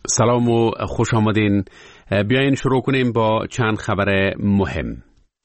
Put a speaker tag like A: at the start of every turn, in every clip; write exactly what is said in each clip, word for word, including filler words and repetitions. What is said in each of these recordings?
A: سلام و خوش آمدین. بیاین شروع کنیم با چند خبر مهم.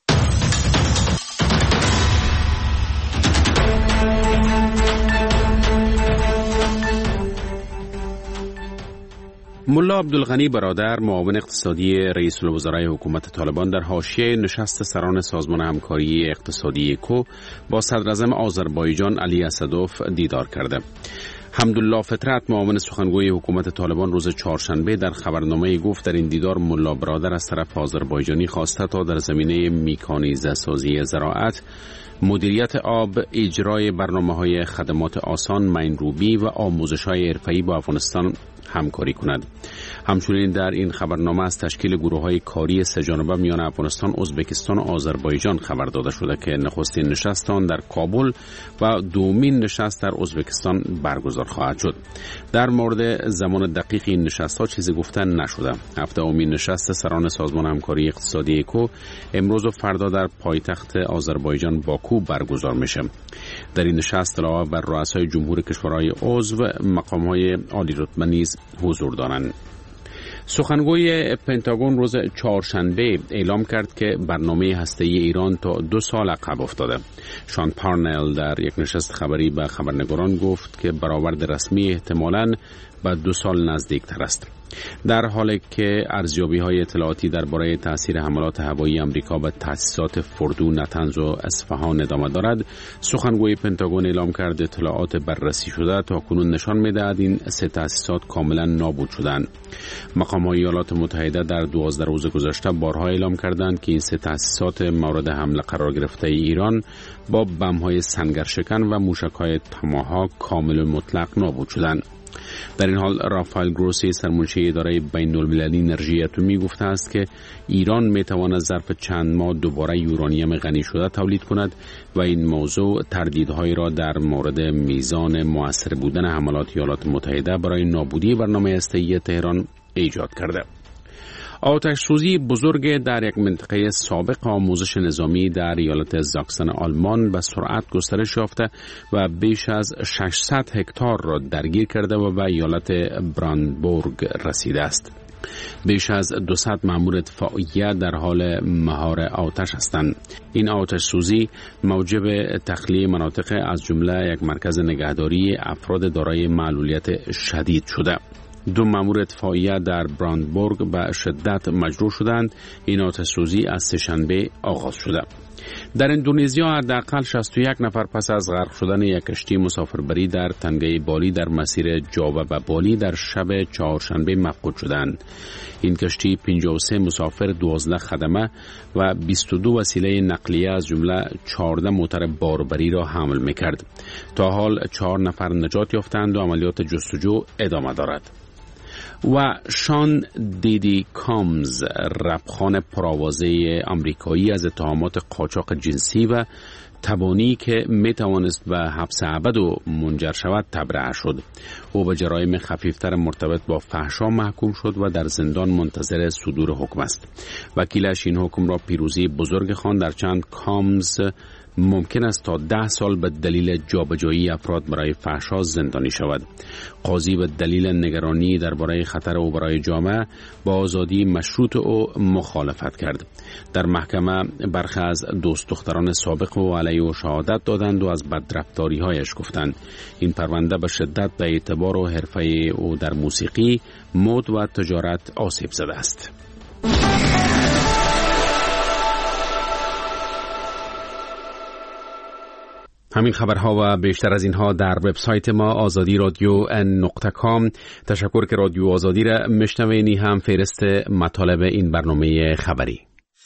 A: ملا عبدالغنی برادر، معاون اقتصادی رئیس الوزرای حکومت طالبان، در حاشیه نشست سران سازمان همکاری اقتصادی اکو با صدراعظم آذربایجان علی اسدوف دیدار کرده. حمدالله فطرت، معاون سخنگوی حکومت طالبان، روز چهارشنبه در خبرنامه گفت در این دیدار ملا برادر از طرف آذربایجانی خواسته تا در زمینه میکانیزه سازی زراعت، مدیریت آب، اجرای برنامه‌های خدمات آسان، مین‌روبی و آموزش‌های حرفه‌ای با افغانستان همکاری کند. همچنین در این خبرنامه از تشکیل گروه‌های کاری سه‌جانبه میان افغانستان، ازبکستان و آذربایجان خبر داده شده که نخستین نشست آن در کابل و دومین نشست در ازبکستان برگزار خواهد شد. در مورد زمان دقیق این نشست‌ها چیزی گفته نشده. هفته‌مین نشست سران سازمان همکاری اقتصادی اکو امروز و فردا در پایتخت آذربایجان باکو برگزار میشه. در این نشست علاوه بر رؤسای جمهور کشورهای عضو، مقام‌های عالی رتبه نیز حضور دارند. سخنگوی پنتاگون روز چهارشنبه اعلام کرد که برنامه هسته‌ای ایران تا دو سال عقب افتاده. شان پارنل در یک نشست خبری به خبرنگاران گفت که برآورد رسمی احتمالاً به دو سال نزدیکتر است. در حالی که ارزیابی‌های اطلاعاتی درباره تأثیر حملات هوایی آمریکا به تأسیسات فردو، نتنز و اصفهان ادامه دارد، سخنگوی پنتاگون اعلام کرد اطلاعات بررسی شده تاکنون نشان می‌دهد این سه تأسیسات کاملا نابود شدند. مقام‌های ایالات متحده در دوازده روز گذشته بارها اعلام کردند که این سه تأسیسات مورد حمله قرار گرفته ایران با بم‌های سنگرشکن و موشک‌های تاماهاک کامل مطلق نابود شدند. در این حال رافائل گروسی، سرمنشی اداره بین المللی انرژی اتمی، گفته است که ایران می تواند ظرف چند ماه دوباره یورانیم غنی شده تولید کند و این موضوع تردیدهایی را در مورد میزان مؤثر بودن حملات ایالات متحده برای نابودی برنامه هسته‌ای تهران ایجاد کرده. آتش سوزی بزرگ در یک منطقه سابق آموزش نظامی در ایالت زاکسن آلمان به سرعت گسترش یافته و بیش از ششصد هکتار را درگیر کرده و به ایالت براندبورگ رسیده است. بیش از دویست مأمور اطفائیه در حال مهار آتش هستند. این آتش سوزی موجب تخلیه مناطق از جمله یک مرکز نگهداری افراد دارای معلولیت شدید شده. دو مأمور اطفائیه در براندبورگ به شدت مجروح شدند. این آتش سوزی از سه‌شنبه آغاز شده. در اندونزیا حداقل شصت و یک نفر پس از غرق شدن یک کشتی مسافربری در تنگه بالی در مسیر جاوا به بالی در شب چهارشنبه مفقود شدند. این کشتی پنجاه و سه مسافر، دوازده خدمه و بیست و دو وسیله نقلیه از جمله چهارده موتر باربری را حمل می‌کرد. تا حال چهار نفر نجات یافتند و عملیات جستجو ادامه دارد. و شان دیدی کامز، رپخوان پرآوازه آمریکایی، از اتهامات قاچاق جنسی و تبانی که می توانست به حبس ابد و منجر شود تبرئه شد. او به جرایم خفیفتر مرتبط با فحشا محکوم شد و در زندان منتظر صدور حکم است. وکیلش این حکم را پیروزی بزرگ خواند، در چند کامز ممکن است تا ده سال به دلیل جابجایی افراد برای فحشا زندانی شود. قاضی به دلیل نگرانی درباره خطر او برای جامعه با آزادی مشروط او مخالفت کرد. در محکمه برخی از دوست دختران سابق او علیه او شهادت دادند و از بدرفتاری‌هایش گفتند. این پرونده به شدت به اعتبار و حرفه او در موسیقی، مد و تجارت آسیب زده است. همین خبرها و بیشتر از اینها در وبسایت ما آزادی رادیو نقطه کام. تشکر که رادیو آزادی را میشنوینی. هم فهرست مطالب این برنامه خبری.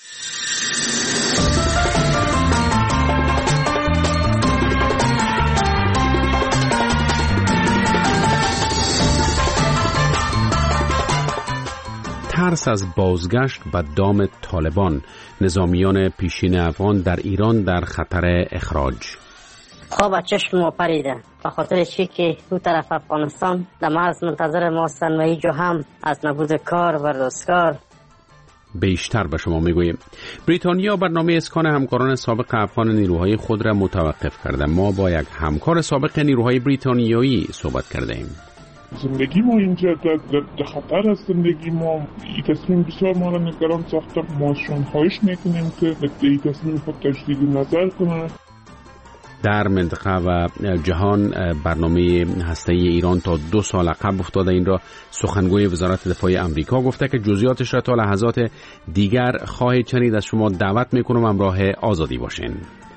A: ترس از بازگشت به دام طالبان، نظامیان پیشین افغان در ایران در خطر اخراج.
B: خواب از چشم ما پریده به خاطر چی که دو طرف افغانستان در مرز منتظر ما هستند و ایجا هم از نبود کار و روزگار.
A: بیشتر به شما میگوییم. بریتانیا برنامه اسکان همکاران سابق افغان نیروهای خود را متوقف کرده. ما با یک همکار سابق نیروهای بریتانیایی صحبت کرده ایم.
C: زندگی ما اینجا در خطر است. زندگی ما این تصمیم بسیار ما را نگران ساخته. ما خواهش میکنیم که این تصمیم خود تجدید نظر کنه.
A: در منطقه و جهان برنامه هسته‌ای ایران تا دو سال عقب افتاده. این را سخنگوی وزارت دفاع آمریکا گفته که جزئیاتش را تا لحظات دیگر خواهید شنید. از شما دعوت میکنم همراه آزادی باشین.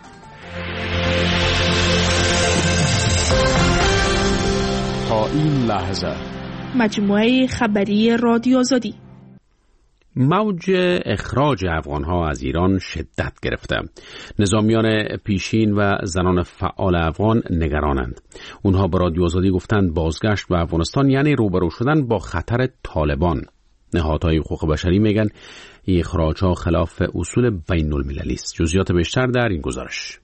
D: تا این لحظه
E: مجموعه خبری رادیو آزادی.
A: موج اخراج افغانها از ایران شدت گرفته. نظامیان پیشین و زنان فعال افغان نگرانند. اونها به رادیو آزادی گفتند بازگشت به افغانستان یعنی روبرو شدن با خطر طالبان. نهادهای حقوق بشری میگن این اخراجها خلاف اصول بین المللی است. جزئیات بیشتر در این گزارش.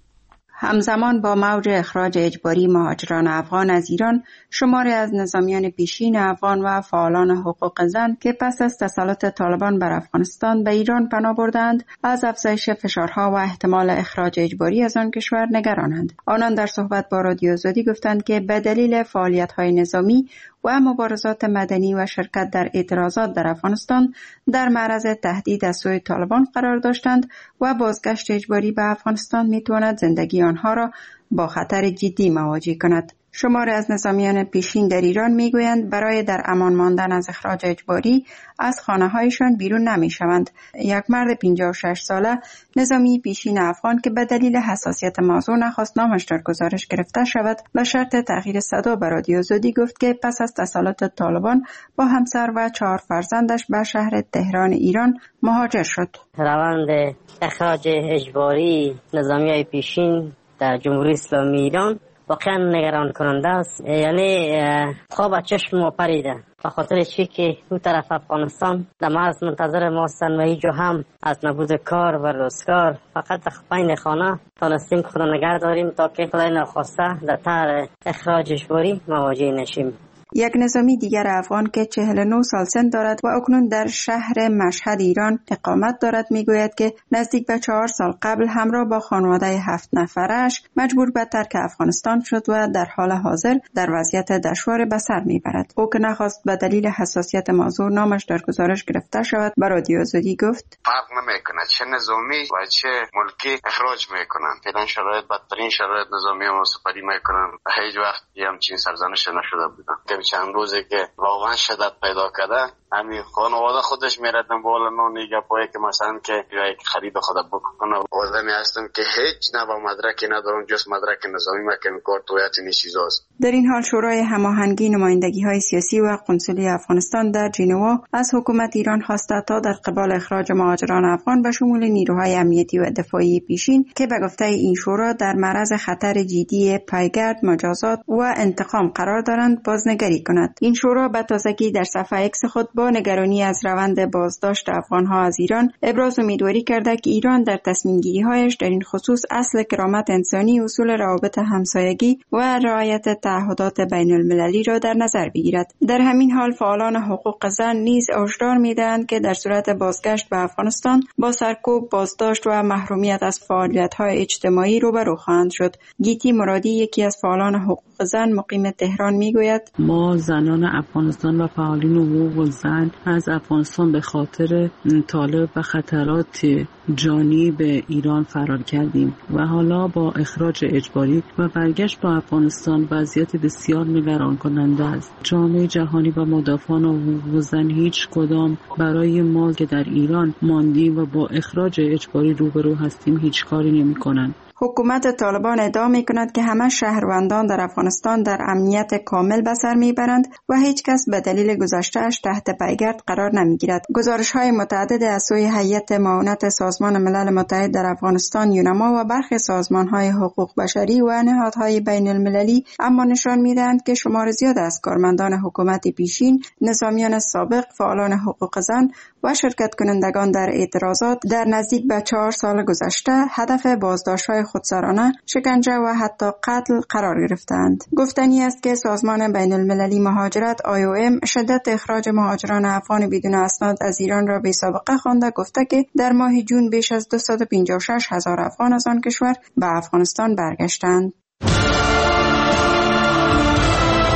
F: همزمان با موج اخراج اجباری مهاجران افغان از ایران، شماری از نظامیان پیشین افغان و فعالان حقوق زن که پس از تسلط طالبان بر افغانستان به ایران پناه بردند، از افزایش فشارها و احتمال اخراج اجباری از آن کشور نگرانند. آنان در صحبت با رادیو آزادی گفتند که به دلیل فعالیت‌های نظامی و مبارزات مدنی و شرکت در اعتراضات در افغانستان در معرض تهدید از سوی طالبان قرار داشتند و بازگشت اجباری به افغانستان میتواند زندگی آنها را با خطر جدی مواجه کند. شماری از نظامیان پیشین در ایران میگویند برای در امان ماندن از اخراج اجباری از خانه‌هایشان بیرون نمی‌شوند. یک مرد پنجاه و شش ساله نظامی پیشین افغان که به دلیل حساسیت موضوع نخواست نامش در گزارش گرفته شود، به شرط تغییر صدا به رادیو آزادی گفت که پس از تسلط طالبان با همسر و چهار فرزندش به شهر تهران ایران مهاجر شد.
B: روند اخراج اجباری نظامیای پیشین در جمهوری اسلامی ایران واقعا نگران کننده است. یعنی خواب چشم ما پریده، به خاطر چی که اون طرف افغانستان در مرز منتظر ما هستن و هیچ هم از نبود کار و روزگار فقط بین خانه تانستیم خود نگه داریم تا که خدای نخواسته در طور اخراج اجباری مواجه نشیم.
F: یک نظامی دیگر افغان که چهل و نه سال سن دارد و اکنون در شهر مشهد ایران اقامت دارد میگوید که نزدیک به چهار سال قبل همراه با خانواده هفت نفرش مجبور به ترک افغانستان شد و در حال حاضر در وضعیت دشوار به سر میبرد. او که نخواست به دلیل حساسیت موضوع نامش در گزارش گرفته شود به رادیو آزادی گفت
G: فرق نمیکنه چه نظامی و چه ملکی اخراج میکنن. فعلا شرایط بدترین شرایط نظامی ما سپری میکنن. هیچ وقت همچین سرزنش نشده بودن. چند روزی که واقعا شدت پیدا کرده همین خانواده خودش میره دنبال نونی گپایی که مثلا که یک خرید خود بکنه. آدمی هستم که هیچ نه با مدرکی ندارم جز مدرک نظامی مکن کارت و این چیزاست.
F: در این حال شورای هماهنگی نمایندگی های سیاسی و قنسولی افغانستان در ژنوا از حکومت ایران خواسته تا در قبال اخراج مهاجران افغان به شمول نیروهای امنیتی و دفاعی پیشین که به گفته این شورا در معرض خطر جدی پیگرد، مجازات و انتقام قرار دارند بازنگری کند. این شورا به تازگی در صفحه اکس خود با نگرانی از روند بازداشت افغانها از ایران ابراز امیدواری کرده که ایران در تصمیم گیری هایش در این خصوص اصل کرامت انسانی، اصول روابط همسایگی و رعایت تعهدات بین المللی را در نظر بگیرد. در همین حال فعالان حقوق زن نیز هشدار می‌دهند که در صورت بازگشت به افغانستان با سرکوب، بازداشت و محرومیت از فعالیت‌های اجتماعی روبرو خواهند شد. گیتی مرادی یکی از فعالان حقوق زن مقیم تهران میگوید
H: ما زنان افغانستان و فعالین حقوق زن از افغانستان به خاطر طالب و خطرات جانی به ایران فرار کردیم و حالا با اخراج اجباری و برگشت به افغانستان وضعیت بسیار نگران کننده است. جامعه جهانی و مدافعان حقوق زن هیچ کدام برای ما که در ایران ماندیم و با اخراج اجباری روبرو هستیم هیچ کاری نمی کنند.
F: حکومت طالبان ادعا می‌کند که همه شهروندان در افغانستان در امنیت کامل به سر می‌برند و هیچ کس به دلیل گذشته‌اش تحت پیگرد قرار نمی‌گیرد. گزارش‌های متعدد از سوی هیئت معاونت سازمان ملل متحد در افغانستان یونما و برخی سازمان‌های حقوق بشری و نهادهای بین المللی اما نشان می‌دهند که شمار زیاد از کارمندان حکومت پیشین، نظامیان سابق، فعالان حقوق زن و شرکت کنندگان در اعتراضات در نزدیک به چهار سال گذشته هدف بازداشت‌های خودسرانه، شکنجه و حتی قتل قرار گرفتند. گفتنی است که سازمان بین المللی مهاجرت آی او ام شدت اخراج مهاجران افغان بدون اسناد از ایران را بی سابقه خوانده گفته که در ماه جون بیش از دویست و پنجاه و شش هزار افغان از آن کشور به افغانستان برگشتند.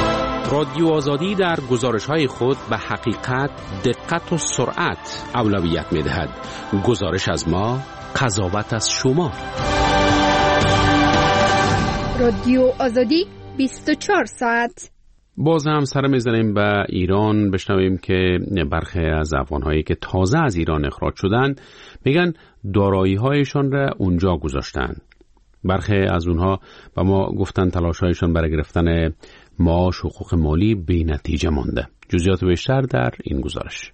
A: رادیو آزادی در گزارش‌های خود به حقیقت، دقت و سرعت اولویت می‌دهد. گزارش از ما، قضاوت از شما.
E: رادیو آزادی بیست و چهار ساعت.
A: باز هم سر میزنیم به ایران، بشنویم که برخی از افغان‌هایی که تازه از ایران اخراج شدند میگن دارایی‌هایشان را اونجا گذاشتن. برخی از اونها به ما گفتن تلاش‌هایشان برای گرفتن معاش حقوق مالی بی نتیجه مانده. جزئیات بیشتر در این گزارش.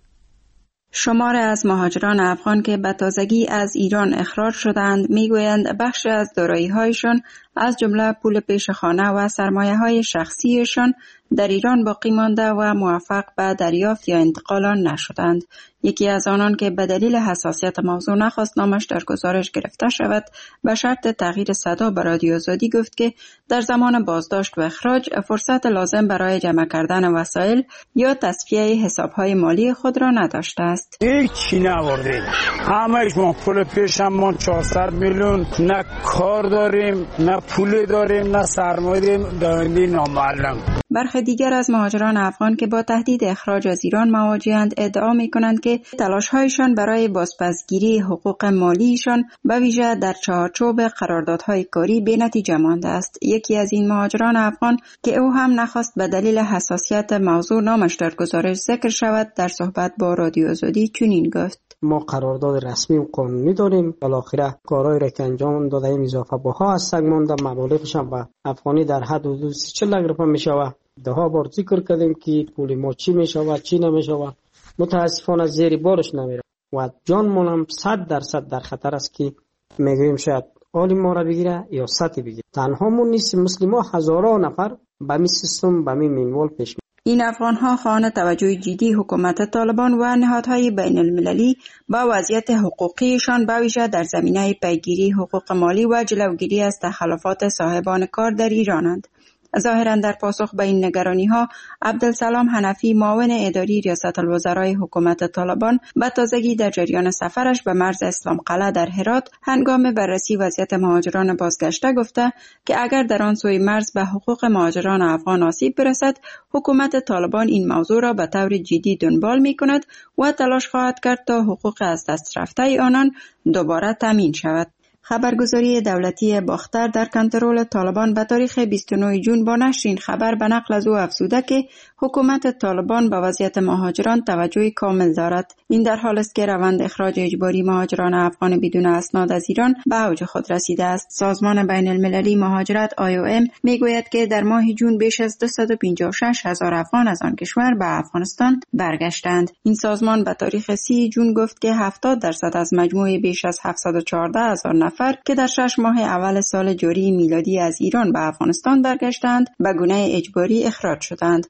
F: شمار از مهاجران افغان که به تازگی از ایران اخراج شدند میگویند بخش از دارایی‌هایشان از جمله پول پیش خانه و سرمایه‌های شخصیشان در ایران باقی مانده و موفق به دریافت یا انتقال آن نشدند. یکی از آنان که به دلیل حساسیت موضوع نخواست نامش در گزارش گرفته شود، به شرط تغییر صدا به رادیو آزادی گفت که در زمان بازداشت و اخراج فرصت لازم برای جمع کردن وسایل یا تصفیه حساب‌های مالی خود را نداشته است.
I: هیچی نبردیم، همه‌اش ما پول پیشمون چهارصد میلیون، نه کار داریم، نه پول داریم، نه سرمایه داریم، دائمی نامعلم.
F: برخی دیگر از مهاجران افغان که با تهدید اخراج از ایران مواجه‌اند ادعا می‌کنند که تلاش‌هایشان برای بازپسگیری حقوق مالیشان به ویژه در چارچوب قراردادهای کاری بی‌نتیجه مانده است. یکی از این مهاجران افغان که او هم نخواست به دلیل حساسیت موضوع نامش در گزارش ذکر شود، در صحبت با رادیو آزادی چنین گفت:
J: ما قرارداد رسمی و قانونی داریم، بالاخره کارهایی را که انجام داده ایم اضافه باها از سگ مانده، مبالغش هم به افغانی در حد حدود چهل لک روپیه میشود. ده ها بار ذکر کردیم که پول ما چی میشود چی نمیشود، متاسفانه زیر بارش نمیره و جانمون هم صد درصد در خطر است که میگوییم شاید حال ما را بگیره یا سطح بگیره. تنها مون نیست، مثل ما هزاران نفر به می سیستم به می منوال پیش می.
F: این افغان‌ها خواهان توجه جدی حکومت طالبان و نهادهای بین المللی با وضعیت حقوقیشان به ویژه در زمینه پیگیری حقوق مالی و جلوگیری از تخلفات صاحبان کار در ایرانند. ظاهراً در پاسخ به این نگرانی‌ها، عبدالسلام حنفی، معاون اداری ریاست الوزرای حکومت طالبان، به تازگی در جریان سفرش به مرز اسلام قلعه در هرات هنگام بررسی وضعیت مهاجران بازگشته گفته که اگر در آن سوی مرز به حقوق مهاجران افغان آسیب برسد، حکومت طالبان این موضوع را به طور جدی دنبال می‌کند و تلاش خواهد کرد تا حقوق از دست رفته آنان دوباره تامین شود. خبرگزاری دولتی باختر در کنترل طالبان به تاریخ بیست و نه ژوئن با نشر این خبر به نقل از او افزوده که حکومت طالبان به وضعیت مهاجران توجه کامل دارد. این در حالی است که روند اخراج اجباری مهاجران افغان بدون اسناد از ایران به اوج خود رسیده است. سازمان بین المللی مهاجرت آی او ام میگوید که در ماه جون بیش از دویست و پنجاه و شش هزار افغان از آن کشور به افغانستان برگشتند. این سازمان به تاریخ سی ژوئن گفت که هفتاد درصد از مجموع بیش از هفتصد و چهارده هزار نفر که در شش ماه اول سال جاری میلادی از ایران به افغانستان برگشتند به گونه اجباری اخراج شدند.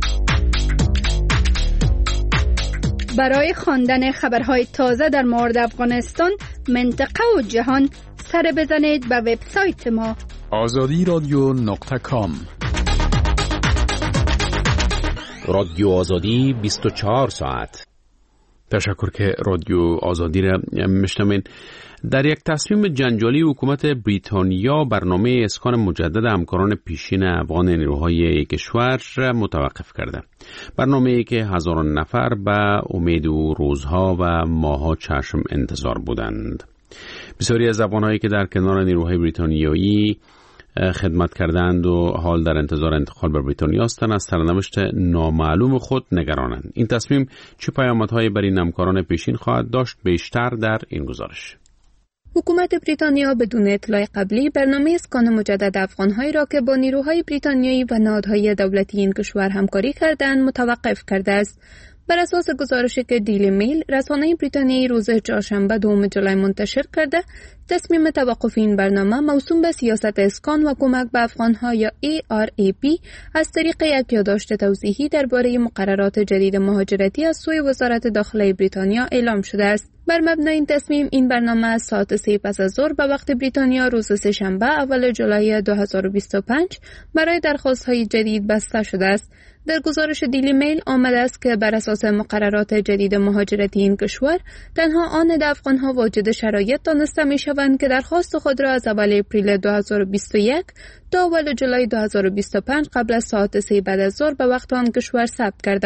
E: برای خواندن خبرهای تازه در مورد افغانستان، منطقه و جهان، سر بزنید به وبسایت ما
D: آزادی رادیو نقطه کام.
A: رادیو آزادی بیست و چهار ساعت. تشکر که رادیو آزادی را میشنوین. در یک تصمیم جنجالی حکومت بریتانیا برنامه اسکان مجدد همکاران پیشین افغان نیروهای کشور را متوقف کرده. برنامه‌ای که هزاران نفر به امید و روزها و ماه‌ها چشم انتظار بودند. بسیاری از افغان‌هایی که در کنار نیروهای بریتانیایی خدمت کردند و حال در انتظار انتقال به بریتانیا هستند، از سرنوشت نامعلوم خود نگرانند. این تصمیم چه پیامدهایی بر این همکاران پیشین خواهد داشت؟ بیشتر در این گزارش.
K: حکومت بریتانیا بدون اطلاع قبلی برنامه اسکان مجدد افغان‌هایی را که با نیروهای بریتانیایی و نهادهای دولتی این کشور همکاری کردند متوقف کرده است. بر اساس گزارشی که دیلی میل رسانه بریتانیایی روز چهارشنبه دوم جولای منتشر کرده، تصمیم توقف این برنامه موسوم به سیاست اسکان و کمک به افغان‌ها یا ای آر ای پی از طریق یک یادداشت توضیحی درباره مقررات جدید مهاجرتی از سوی وزارت داخله بریتانیا اعلام شده است. بر مبنای این تصمیم، این برنامه از ساعت سه پس از ظهر به وقت بریتانیا روز سه‌شنبه اول جولای دو هزار و بیست و پنج برای درخواست‌های جدید بسته شده است. در گزارش دیلی میل آمده است که بر اساس مقررات جدید مهاجرتی این کشور تنها آن افغان‌ها واجد شرایط دانسته می‌شوند که درخواست خود را از اول اپریل دو هزار و بیست و یک تا اول جولای دو هزار و بیست و پنج قبل از ساعت سه بعد از ظهر به وقت آن کشور ثبت کردند.